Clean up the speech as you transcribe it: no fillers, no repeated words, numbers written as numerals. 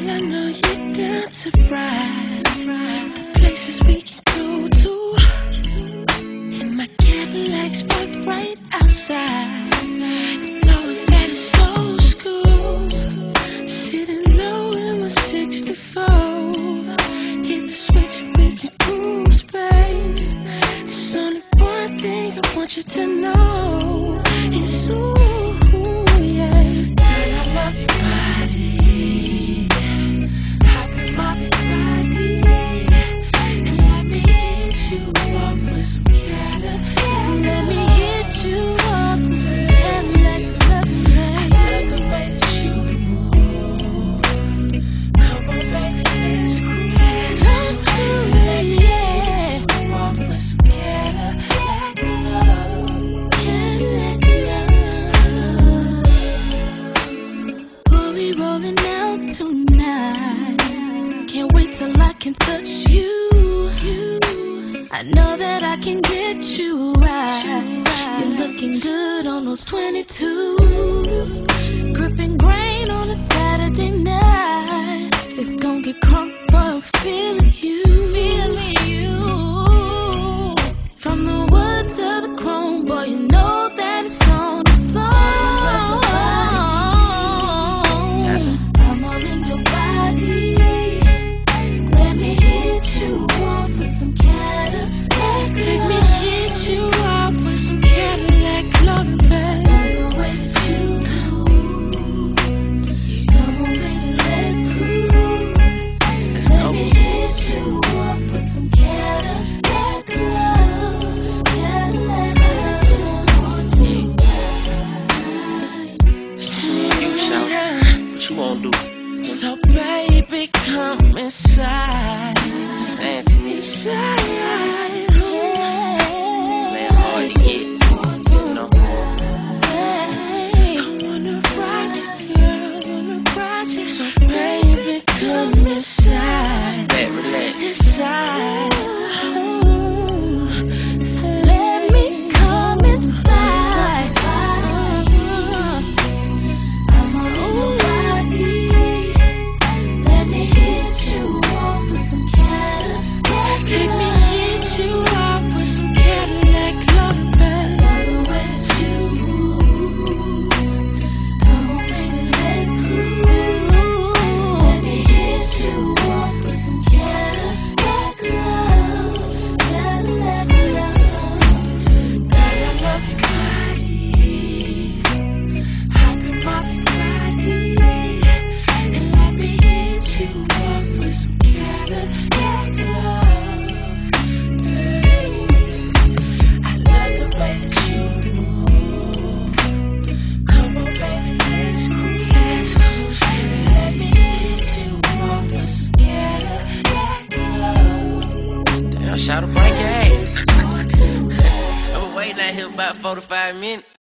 Girl, I know you're down to ride. The places we can go to. And my Cadillac's parked right outside. You know that it's old school. Sitting low in my 64. Hit the switch with your cruise, babe. It's only one thing I want you to know. It's ooh, yeah. Girl, I love your body. Hop in my body. And let me hit you off with some Cadillac. Let me hit you off with some Cadillac. I love the way that you move. Come on, baby, let's cruise. Let me hit you off with some Cadillac love. We'll be rolling out tonight. Can't wait till I can touch you. I know that I can get you right. You're looking good on those 22s. Gripping grain on a Saturday night. It's gonna get crunk, boy, I'm feeling you. From the wood to the chrome, boy, you know that it's on the song. I'm all in your body. Let me hit you off with some Cadillac. Let me hit you off with some Cadillac love, babe. Love the way that you move. Come on, baby, let's cruise. Let me hit you off with some Cadillac love. Cadillac love. Just want to ride. You shout. What you wanna do? So baby, come inside. Saying to me, Inside. man, hard to get. You know. I wanna ride you, girl. Wanna ride you. So baby, come inside. Back, relax. Inside. Let me come inside. I'm on your body. Let me hit you off with some Cadillac. Let me hit you off with some Cadillac love, babe. Love the way that you move. Come on, baby, let's cruise. Let me hit you off with some Cadillac love. Cadillac love. Girl, I love your body. Hop in my body. And let me hit you off with some Cadillac love. I love the way that you move. Come on, baby, let's cruise. Let's cruise. Let me hit you off with some Cadillac love. Damn, shout to bring your ass. I've been waiting out here about 45 minutes.